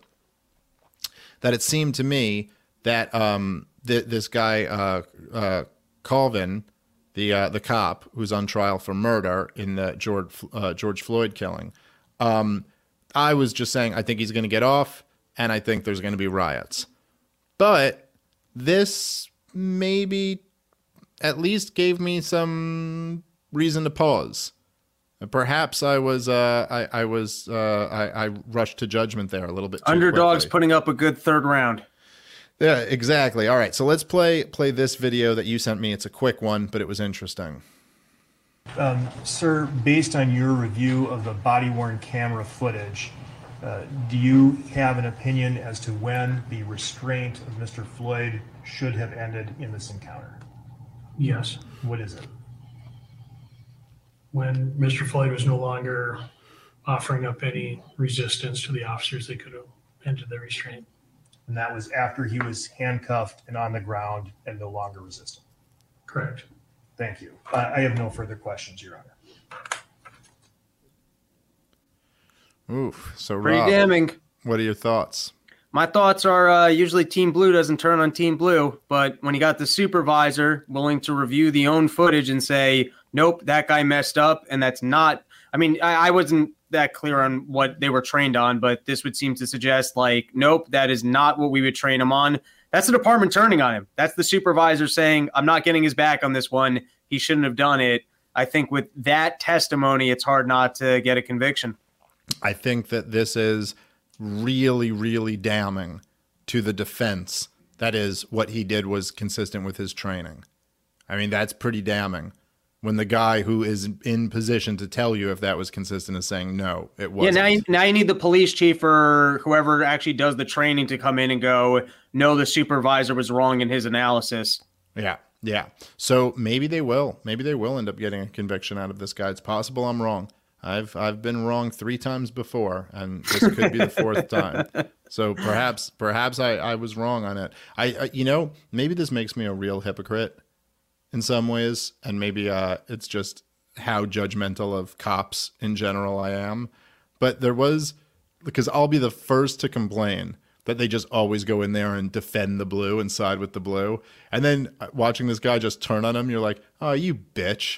I: that it seemed to me that um th- this guy uh uh Colvin, the uh, the cop who's on trial for murder in the George uh, George Floyd killing, um, I was just saying I think he's going to get off, and I think there's going to be riots. But this maybe at least gave me some reason to pause. Perhaps I was uh, I, I was uh, I, I rushed to judgment there a little bit. Too
F: Underdogs
I: quickly.
F: Putting up a good third round.
I: Yeah, exactly. All right, so let's play play this video that you sent me. It's a quick one, but it was interesting.
K: Um, sir, based on your review of the body-worn camera footage, Uh, do you have an opinion as to when the restraint of Mister Floyd should have ended in this encounter?
L: Yes.
K: What is it?
L: When Mister Floyd was no longer offering up any resistance to the officers, they could have ended the restraint.
K: And that was after he was handcuffed and on the ground and no longer resisting?
L: Correct.
K: Thank you. I, I have no further questions, Your Honor.
I: Oof. So,
F: Pretty
I: Rob,
F: damning.
I: what are your thoughts?
F: My thoughts are uh, usually Team Blue doesn't turn on Team Blue, but when you got the supervisor willing to review the own footage and say, nope, that guy messed up, and that's not, I mean, I, I wasn't that clear on what they were trained on, but this would seem to suggest like, nope, that is not what we would train him on. That's the department turning on him. That's the supervisor saying, I'm not getting his back on this one. He shouldn't have done it. I think with that testimony, it's hard not to get a conviction.
I: I think that this is really, really damning to the defense. That is, what he did was consistent with his training. I mean, that's pretty damning. When the guy who is in position to tell you if that was consistent is saying, no, it wasn't.
F: Yeah, now you, now you need the police chief or whoever actually does the training to come in and go, no, the supervisor was wrong in his analysis.
I: Yeah, yeah. So maybe they will. Maybe they will end up getting a conviction out of this guy. It's possible I'm wrong. I've I've been wrong three times before, and this could be the fourth time. So perhaps perhaps I, I was wrong on it. I, I you know, maybe this makes me a real hypocrite in some ways, and maybe uh, it's just how judgmental of cops in general I am. But there was, because I'll be the first to complain that they just always go in there and defend the blue and side with the blue. And then watching this guy just turn on him, you're like, oh, you bitch.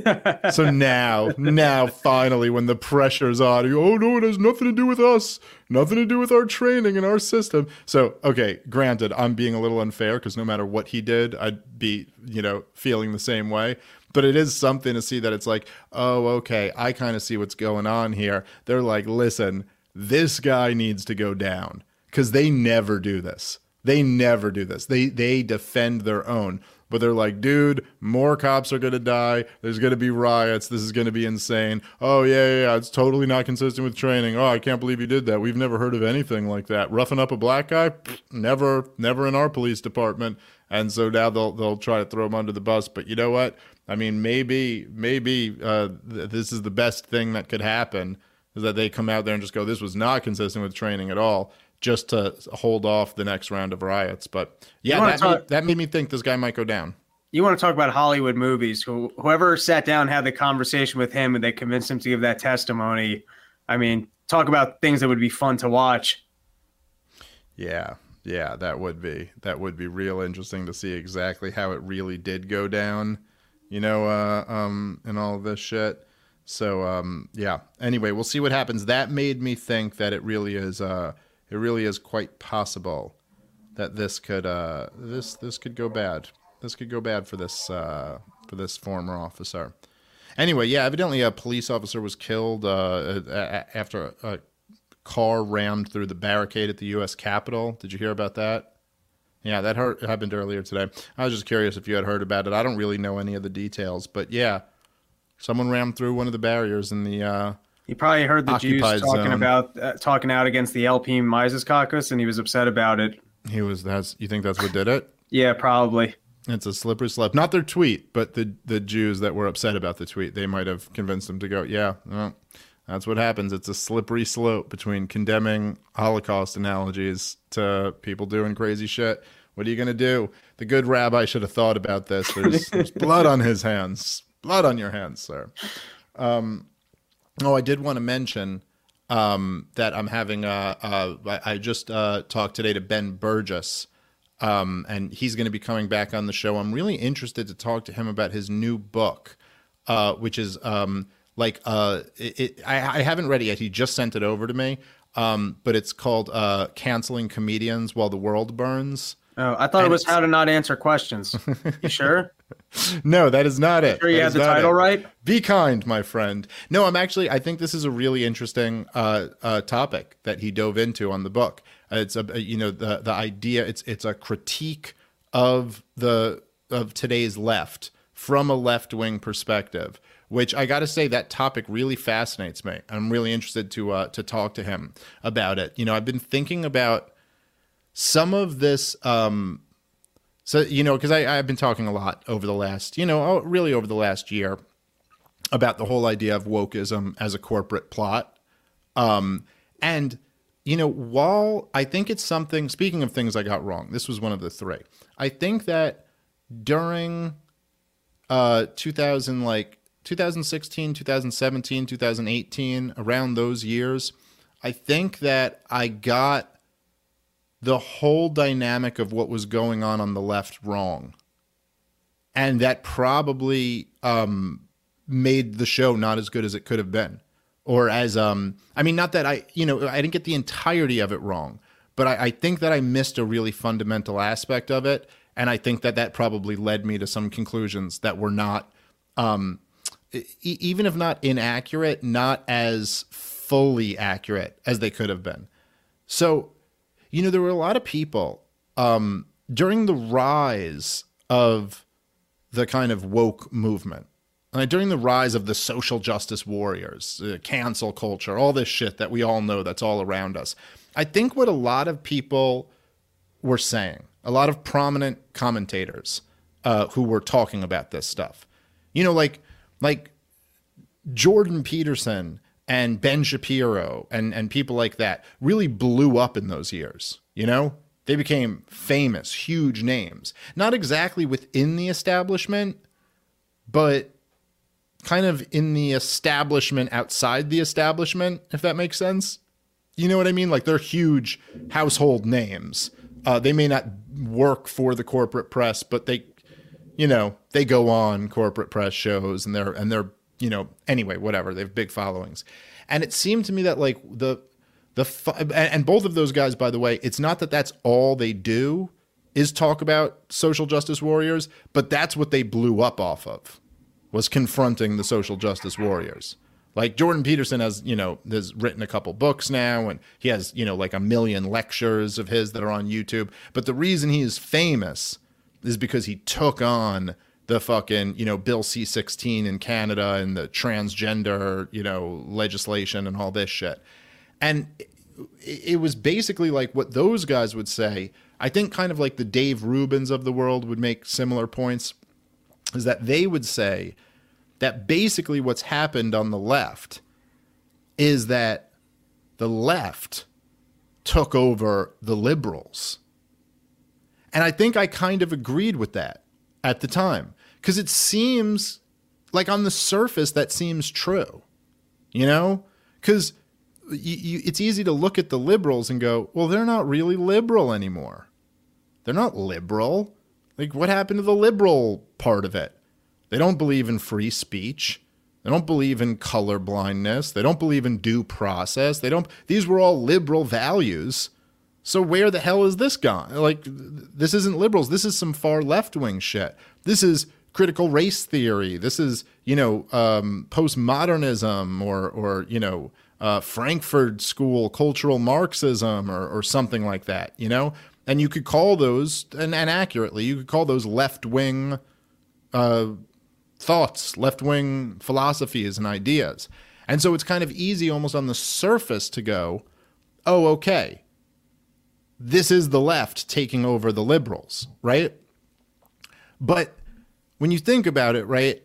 I: So now, now finally, when the pressure's on, you go, oh, no, it has nothing to do with us. Nothing to do with our training and our system. So, okay, granted, I'm being a little unfair because no matter what he did, I'd be, you know, feeling the same way. But it is something to see that it's like, oh, okay, I kind of see what's going on here. They're like, listen, this guy needs to go down. Because they never do this. They never do this. They they defend their own. But they're like, dude, more cops are going to die. There's going to be riots. This is going to be insane. Oh, yeah, yeah, yeah, it's totally not consistent with training. Oh, I can't believe you did that. We've never heard of anything like that. Roughing up a black guy? Pfft, never, never in our police department. And so now they'll they'll try to throw him under the bus. But you know what? I mean, maybe, maybe uh, th- this is the best thing that could happen, is that they come out there and just go, this was not consistent with training at all, just to hold off the next round of riots. But yeah, that,
F: talk-
I: made, that made me think this guy might go down.
F: You want to talk about Hollywood movies. Whoever sat down, had the conversation with him, and they convinced him to give that testimony. I mean, talk about things that would be fun to watch.
I: Yeah, yeah, that would be. That would be real interesting to see exactly how it really did go down, you know, uh, um, and all this shit. So, um, yeah. Anyway, we'll see what happens. That made me think that it really is... Uh, It really is quite possible that this could uh, this this could go bad. This could go bad for this uh, for this former officer. Anyway, yeah, evidently a police officer was killed uh, after a car rammed through the barricade at the U S Capitol. Did you hear about that? Yeah, that hurt, happened earlier today. I was just curious if you had heard about it. I don't really know any of the details, but yeah, someone rammed through one of the barriers in the. Uh,
F: You probably heard the Jews talking
I: zone.
F: about uh, talking out against the L P Mises Caucus, and he was upset about it.
I: He was. That's. You think that's what did it?
F: Yeah, probably.
I: It's a slippery slope. Not their tweet, but the the Jews that were upset about the tweet. They might have convinced them to go. Yeah, well, that's what happens. It's a slippery slope between condemning Holocaust analogies to people doing crazy shit. What are you gonna do? The good rabbi should have thought about this. There's, there's blood on his hands. Blood on your hands, sir. Um. Oh, I did want to mention um, that I'm having a, a I just uh, talked today to Ben Burgess, um, and he's going to be coming back on the show. I'm really interested to talk to him about his new book, uh, which is um, like uh, it, it, I, I haven't read it yet. He just sent it over to me, um, but it's called uh, Canceling Comedians While the World Burns.
F: Oh, I thought and it was How to Not Answer Questions. You sure?
I: No, that is not it.
F: Sure you had the title it. right?
I: Be kind, my friend. No, I'm actually, I think this is a really interesting uh, uh, topic that he dove into on the book. Uh, it's a, you know, the the idea, it's it's a critique of the of today's left from a left-wing perspective, which I got to say that topic really fascinates me. I'm really interested to uh, to talk to him about it. You know, I've been thinking about some of this. Um, so, you know, because I've been talking a lot over the last, you know, really over the last year about the whole idea of wokeism as a corporate plot. Um, and, you know, while I think it's something, speaking of things I got wrong, this was one of the three. I think that during uh, two thousand, like two thousand sixteen, two thousand seventeen, two thousand eighteen, around those years, I think that I got the whole dynamic of what was going on on the left wrong. And that probably um, made the show not as good as it could have been. Or as, um, I mean, not that I, you know, I didn't get the entirety of it wrong, but I, I think that I missed a really fundamental aspect of it. And I think that that probably led me to some conclusions that were not, um, e- even if not inaccurate, not as fully accurate as they could have been. So, you know, there were a lot of people um, during the rise of the kind of woke movement, uh, during the rise of the social justice warriors, uh, cancel culture, all this shit that we all know that's all around us. I think what a lot of people were saying, a lot of prominent commentators uh, who were talking about this stuff, you know, like like Jordan Peterson and Ben Shapiro and, and people like that really blew up in those years, you know? They became famous, huge names. Not exactly within the establishment, but kind of in the establishment outside the establishment, if that makes sense. You know what I mean? Like they're huge household names. Uh, they may not work for the corporate press, but they, you know, they go on corporate press shows and they're, and they're, you know, anyway, whatever. They have big followings. And it seemed to me that like the, the, and both of those guys, by the way, it's not that that's all they do is talk about social justice warriors, but that's what they blew up off of, was confronting the social justice warriors. Like Jordan Peterson has, you know, has written a couple books now, and he has, you know, like a million lectures of his that are on YouTube. But the reason he is famous is because he took on the fucking, you know, Bill C sixteen in Canada and the transgender, you know, legislation and all this shit. And it was basically like what those guys would say. I think kind of like the Dave Rubins of the world would make similar points, is that they would say that basically what's happened on the left is that the left took over the liberals. And I think I kind of agreed with that at the time, because it seems like on the surface that seems true, you know, because you, you, it's easy to look at the liberals and go, well, they're not really liberal anymore. They're not liberal. Like, what happened to the liberal part of it? They don't believe in free speech. They don't believe in color blindness. They don't believe in due process. They don't. These were all liberal values. So where the hell is this gone? Like, this isn't liberals. This is some far left-wing shit. This is critical race theory. This is, you know, um, postmodernism or, or you know, uh, Frankfurt School cultural Marxism or, or something like that, you know? And you could call those, and, and accurately, you could call those left-wing uh, thoughts, left-wing philosophies and ideas. And so it's kind of easy almost on the surface to go, oh, okay, this is the left taking over the liberals, right? But when you think about it, right,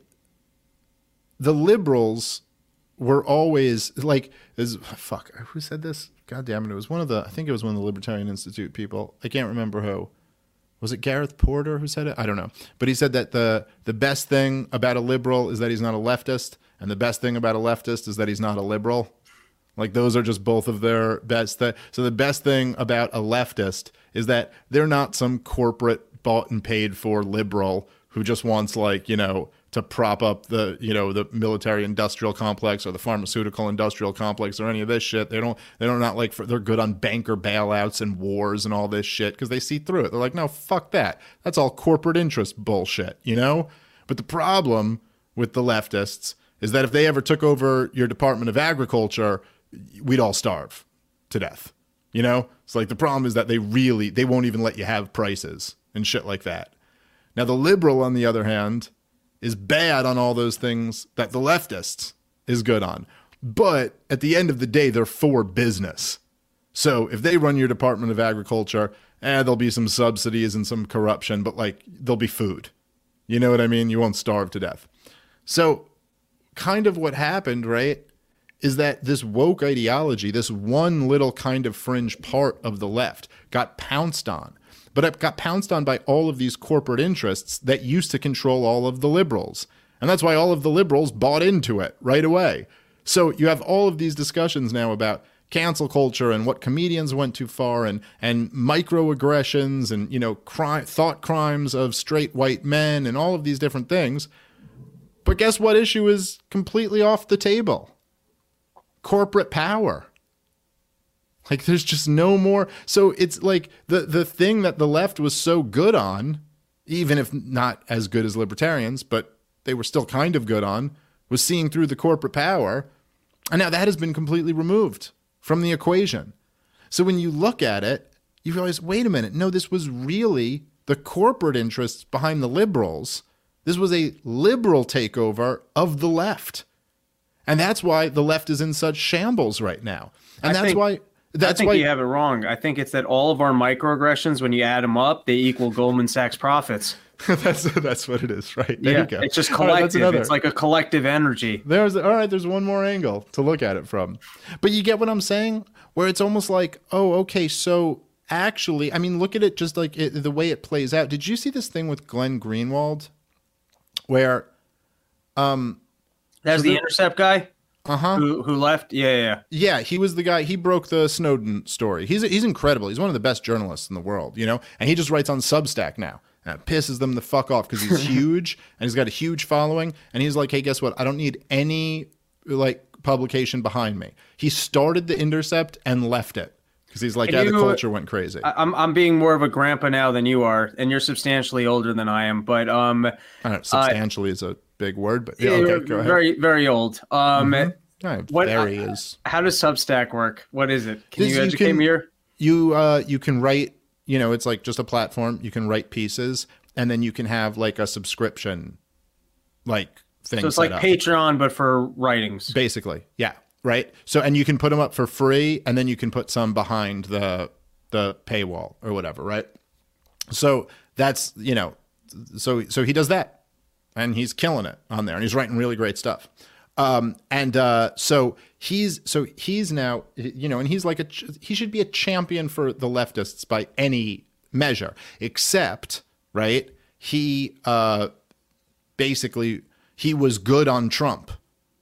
I: the liberals were always like, is fuck, who said this? God damn it. It was one of the, I think it was one of the Libertarian Institute people. I can't remember who. Was it Gareth Porter who said it? I don't know. But he said that the, the best thing about a liberal is that he's not a leftist. And the best thing about a leftist is that he's not a liberal. Like, those are just both of their best. Th- so the best thing about a leftist is that they're not some corporate bought and paid for liberal who just wants, like, you know, to prop up the, you know, the military industrial complex or the pharmaceutical industrial complex or any of this shit. They don't, they don't not like, for, they're good on banker bailouts and wars and all this shit because they see through it. They're like, no, fuck that. That's all corporate interest bullshit, you know? But the problem with the leftists is that if they ever took over your Department of Agriculture, we'd all starve to death, you know? It's like the problem is that they really, they won't even let you have prices and shit like that. Now, the liberal, on the other hand, is bad on all those things that the leftists is good on. But at the end of the day, they're for business. So if they run your Department of Agriculture, eh, there'll be some subsidies and some corruption, but like there'll be food. You know what I mean? You won't starve to death. So kind of what happened, right, is that this woke ideology, this one little kind of fringe part of the left, got pounced on. But it got pounced on by all of these corporate interests that used to control all of the liberals. And that's why all of the liberals bought into it right away. So you have all of these discussions now about cancel culture and what comedians went too far and and microaggressions and, you know, crime, thought crimes of straight white men and all of these different things. But guess what issue is completely off the table? Corporate power. Like there's just no more. So it's like the the thing that the left was so good on, even if not as good as libertarians, but they were still kind of good on, was seeing through the corporate power. And now that has been completely removed from the equation. So when you look at it, you realize, wait a minute, no, this was really the corporate interests behind the liberals. This was a liberal takeover of the left. And that's why the left is in such shambles right now. And
F: I
I: that's
F: think,
I: why that's
F: I think
I: why
F: you have it wrong. I think it's that all of our microaggressions, when you add them up, they equal Goldman Sachs profits.
I: that's that's what it is, right? There
F: yeah,
I: you go.
F: It's just
I: All right, that's
F: collective.
I: another.
F: It's like a collective energy.
I: There's all right. There's one more angle to look at it from, but you get what I'm saying, where it's almost like, oh, okay, so actually, I mean, look at it just like it, the way it plays out. Did you see this thing with Glenn Greenwald, where, um,
F: that's
I: so
F: the
I: there,
F: Intercept guy.
I: Uh huh.
F: Who who left? Yeah, yeah, yeah.
I: Yeah, he was the guy. He broke the Snowden story. He's he's incredible. He's one of the best journalists in the world, you know. And he just writes on Substack now. And it pisses them the fuck off because he's huge and he's got a huge following. And he's like, hey, guess what? I don't need any like publication behind me. He started the Intercept and left it because he's like,
F: Can
I: yeah,
F: you,
I: the culture went crazy.
F: I, I'm I'm being more of a grandpa now than you are, and you're substantially older than I am. But um,
I: I don't know, substantially uh, is a big word, but yeah,
F: yeah,
I: okay, go ahead.
F: Very very old. Um,
I: mm-hmm. right,
F: what
I: very
F: uh,
I: is.
F: How does Substack work? What is it? Can
I: This,
F: you educate
I: you can,
F: me here?
I: You uh you can write. You know, it's like just a platform. You can write pieces. And then you can have like a subscription, like thing.
F: So it's
I: set
F: like
I: up.
F: Patreon, but for writings.
I: Basically, yeah, right. So and you can put them up for free, and then you can put some behind the the paywall or whatever, right? So that's you know, so so he does that, and he's killing it on there, and he's writing really great stuff. Um, and uh, so he's so he's now you know, and he's like a he should be a champion for the leftists by any measure, except. Right? He uh, basically, he was good on Trump.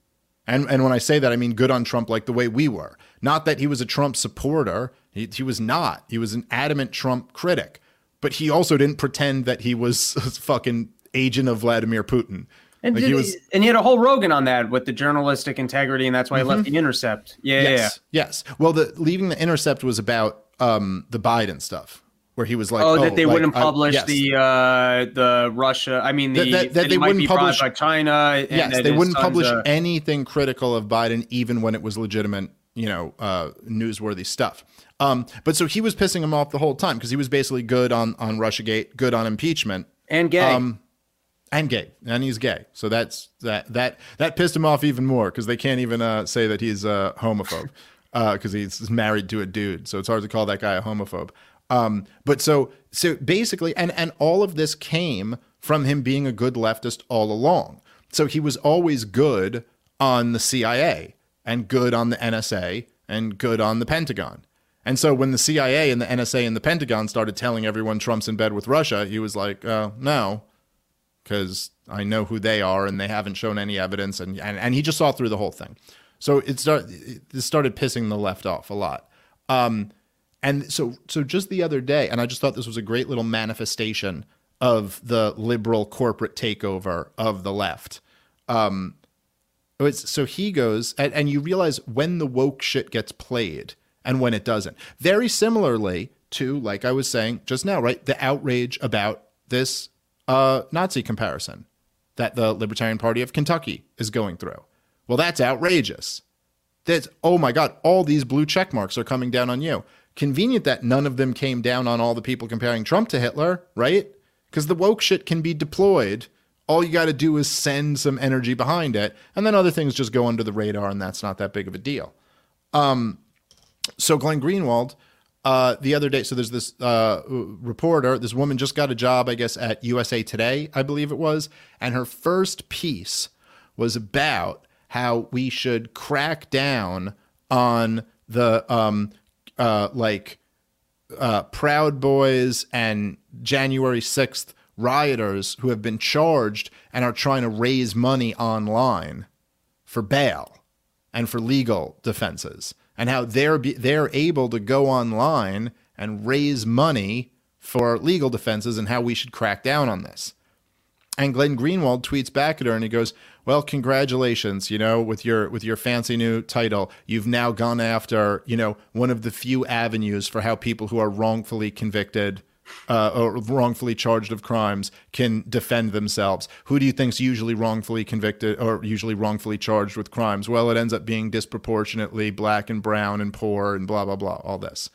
I: And and when I say that, I mean good on Trump like the way we were. Not that he was a Trump supporter. He, he was not. He was an adamant Trump critic. But he also didn't pretend that he was a fucking agent of Vladimir Putin.
F: And,
I: like
F: did,
I: he was,
F: and he had a whole Rogan on that with the journalistic integrity, and that's why
I: mm-hmm.
F: he left the Intercept. Yeah,
I: yes,
F: yeah, yeah.
I: Yes. Well, the leaving the Intercept was about um, the Biden stuff. Where he was like,
F: oh,
I: oh
F: that they
I: like,
F: wouldn't publish
I: uh, yes.
F: the uh, the Russia. I mean, the,
I: that, that, that,
F: that
I: they
F: it might
I: wouldn't
F: be
I: publish
F: by China. And
I: yes,
F: that
I: they
F: his
I: wouldn't
F: son's
I: publish
F: a,
I: anything critical of Biden, even when it was legitimate, you know, uh, newsworthy stuff. Um, but so he was pissing him off the whole time because he was basically good on on Russiagate, good on impeachment,
F: and gay,
I: um, and gay, and he's gay. So that's that that that pissed him off even more because they can't even uh, say that he's a homophobe because uh, he's married to a dude. So it's hard to call that guy a homophobe. Um, but so, so basically, and, and all of this came from him being a good leftist all along. So he was always good on the C I A and good on the N S A and good on the Pentagon. And so when the C I A and the N S A and the Pentagon started telling everyone Trump's in bed with Russia, he was like, uh, no, because I know who they are and they haven't shown any evidence. And, and, and he just saw through the whole thing. So it started, it started pissing the left off a lot. Um, And so so just the other day, and I just thought this was a great little manifestation of the liberal corporate takeover of the left. Um, it's, so he goes, and, and you realize when the woke shit gets played and when it doesn't. Very similarly to, like I was saying just now, right, the outrage about this uh, Nazi comparison that the Libertarian Party of Kentucky is going through. Well, that's outrageous. That's, oh my God, all these blue check marks are coming down on you. Convenient that none of them came down on all the people comparing Trump to Hitler, right? Because the woke shit can be deployed All you got to do is send some energy behind it, and then other things just go under the radar, and that's not that big of a deal. Um, so Glenn Greenwald, uh, the other day, so there's this uh, reporter, this woman just got a job, I guess, at U S A Today, I believe it was, and her first piece was about how we should crack down on the um, uh, like uh, Proud Boys and January sixth rioters who have been charged and are trying to raise money online for bail and for legal defenses, and how they're be, they're able to go online and raise money for legal defenses, and how we should crack down on this. And Glenn Greenwald tweets back at her and he goes, well, congratulations, you know, with your with your fancy new title, you've now gone after, you know, one of the few avenues for how people who are wrongfully convicted uh, or wrongfully charged of crimes can defend themselves. Who do you think's usually wrongfully convicted or usually wrongfully charged with crimes? Well, it ends up being disproportionately black and brown and poor and blah, blah, blah, all this.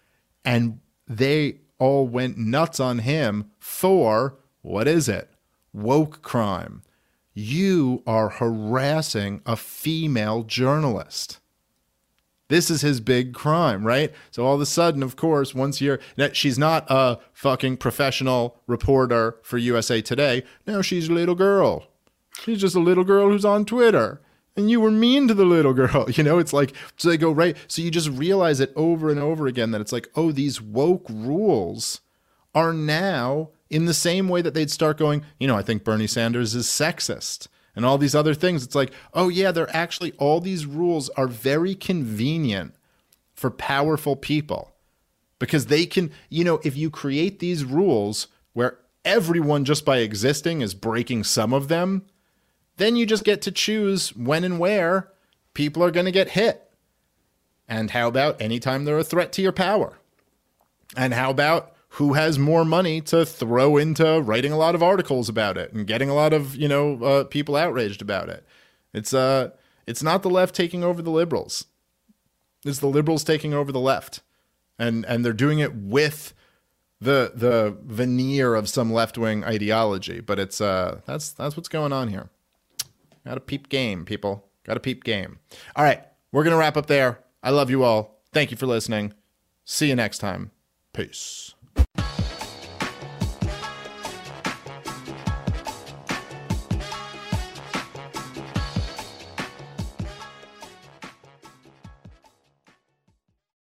I: And they all went nuts on him for, what is it? Woke crime. You are harassing a female journalist. This is his big crime, right? So all of a sudden, of course, once you're, she's not a fucking professional reporter for U S A Today. No, she's a little girl. She's just a little girl who's on Twitter. And you were mean to the little girl. You know, it's like, so they go, right. So you just realize it over and over again that it's like, oh, these woke rules are now in the same way that they'd start going, you know, I think Bernie Sanders is sexist and all these other things. It's like, oh yeah, they're actually, all these rules are very convenient for powerful people because they can, you know, if you create these rules where everyone just by existing is breaking some of them, then you just get to choose when and where people are going to get hit. And how about anytime they're a threat to your power? And how about who has more money to throw into writing a lot of articles about it and getting a lot of, you know, uh, people outraged about it? It's uh, it's not the left taking over the liberals. It's the liberals taking over the left. And and they're doing it with the the veneer of some left-wing ideology. But it's uh, that's that's what's going on here. Got a peep game, people. Got a peep game. All right, we're going to wrap up there. I love you all. Thank you for listening. See you next time. Peace.